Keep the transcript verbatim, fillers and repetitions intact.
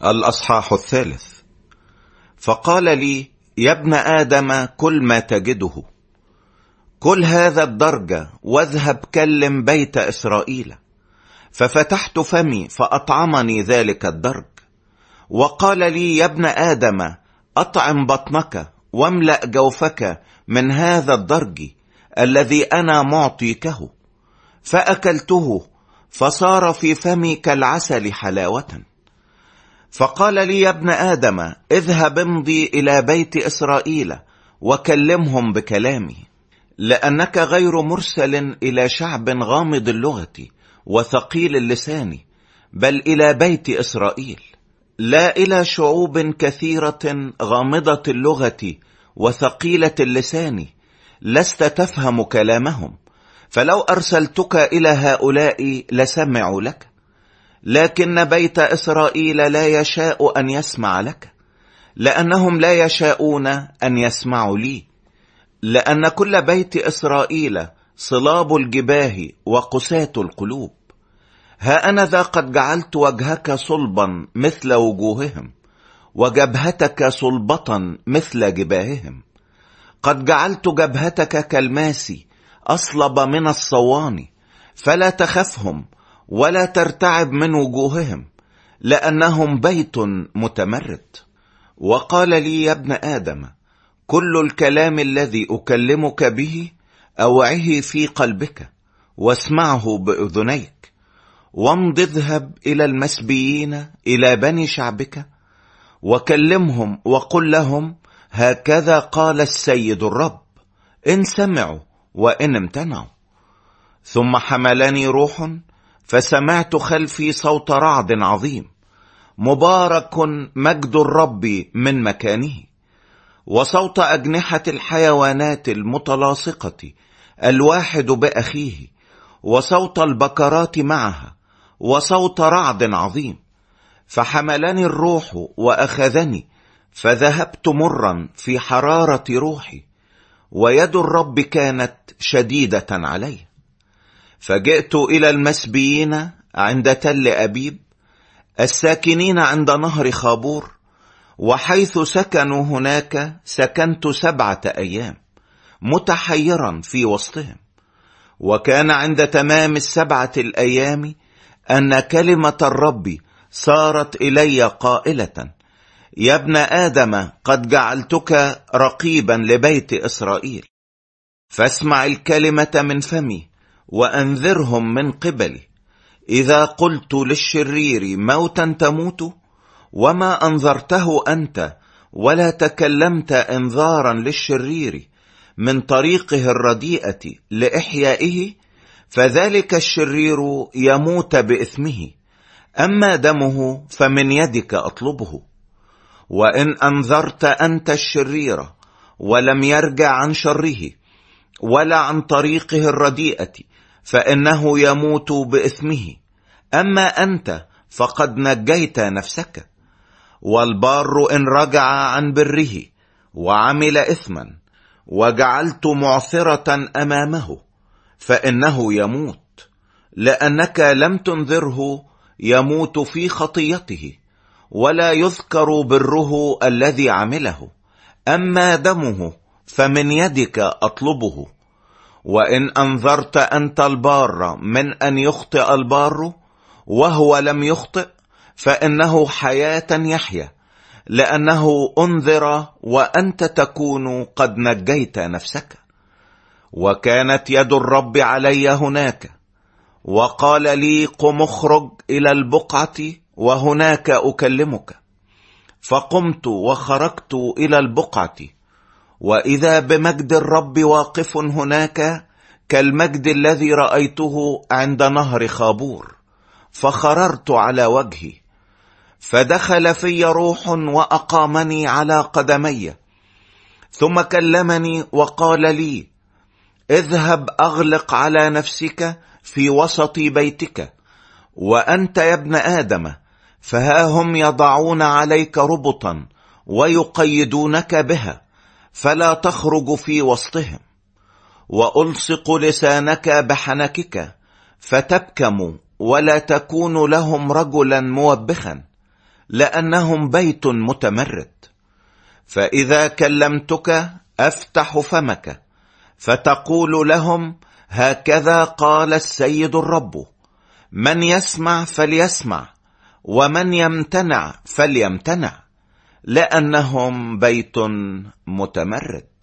الأصحاح الثالث. فقال لي: يا ابن آدم، كل ما تجده، كل هذا الدرج واذهب كلم بيت إسرائيل. ففتحت فمي فأطعمني ذلك الدرج. وقال لي: يا ابن آدم، أطعم بطنك واملأ جوفك من هذا الدرج الذي أنا معطيكه. فأكلته فصار في فمي كالعسل حلاوة. فقال لي: يا ابن آدم، اذهب امضي إلى بيت إسرائيل وكلمهم بكلامي، لأنك غير مرسل إلى شعب غامض اللغة وثقيل اللسان، بل إلى بيت إسرائيل، لا إلى شعوب كثيرة غامضة اللغة وثقيلة اللسان لست تفهم كلامهم. فلو أرسلتك إلى هؤلاء لسمعوا لك، لكن بيت إسرائيل لا يشاء أن يسمع لك، لأنهم لا يشاءون أن يسمعوا لي. لأن كل بيت إسرائيل صلاب الجباه وقساة القلوب. ها أنا ذا قد جعلت وجهك صلبا مثل وجوههم، وجبهتك صلبة مثل جباههم. قد جعلت جبهتك كالماس أصلب من الصوان، فلا تخفهم ولا ترتعب من وجوههم، لأنهم بيت متمرد. وقال لي: يا ابن آدم، كل الكلام الذي أكلمك به أوعه في قلبك واسمعه بأذنيك، وامض اذهب إلى المسبيين إلى بني شعبك وكلمهم وقل لهم: هكذا قال السيد الرب، إن سمعوا وإن امتنعوا. ثم حملني روح، فسمعت خلفي صوت رعد عظيم: مبارك مجد الرب من مكانه، وصوت أجنحة الحيوانات المتلاصقة الواحد بأخيه، وصوت البكرات معها، وصوت رعد عظيم. فحملني الروح وأخذني، فذهبت مرا في حرارة روحي، ويد الرب كانت شديدة علي. فجئت إلى المسبيين عند تل أبيب، الساكنين عند نهر خابور، وحيث سكنوا هناك سكنت سبعة أيام متحيرا في وسطهم. وكان عند تمام السبعة الأيام أن كلمة الرب صارت إلي قائلة: يا ابن آدم، قد جعلتك رقيبا لبيت إسرائيل، فاسمع الكلمة من فمي وأنذرهم من قبلي. إذا قلت للشرير موتا تموت، وما أنذرته أنت ولا تكلمت إنذارا للشرير من طريقه الرديئة لإحيائه، فذلك الشرير يموت بإثمه، أما دمه فمن يدك أطلبه. وإن أنذرت أنت الشرير ولم يرجع عن شره ولا عن طريقه الرديئة، فإنه يموت بإثمه، أما أنت فقد نجيت نفسك. والبار إن رجع عن بره وعمل إثما وجعلت معثرة أمامه، فإنه يموت، لأنك لم تنذره يموت في خطيته، ولا يذكر بره الذي عمله، أما دمه فمن يدك أطلبه. وإن أنذرت أنت البار من أن يخطئ البار وهو لم يخطئ، فإنه حياة يحيا، لأنه أنذر وأنت تكون قد نجيت نفسك. وكانت يد الرب علي هناك، وقال لي: قم اخرج إلى البقعة وهناك أكلمك. فقمت وخرجت إلى البقعة، وإذا بمجد الرب واقف هناك كالمجد الذي رأيته عند نهر خابور، فخررت على وجهي. فدخل في روح وأقامني على قدمي، ثم كلمني وقال لي: اذهب أغلق على نفسك في وسط بيتك، وأنت يا ابن آدم، فها هم يضعون عليك ربطا ويقيدونك بها، فلا تخرج في وسطهم. وألصق لسانك بحنكك فتبكم، ولا تكون لهم رجلا موبخا، لأنهم بيت متمرد. فإذا كلمتك أفتح فمك، فتقول لهم: هكذا قال السيد الرب، من يسمع فليسمع، ومن يمتنع فليمتنع، لأنهم بيت متمرد.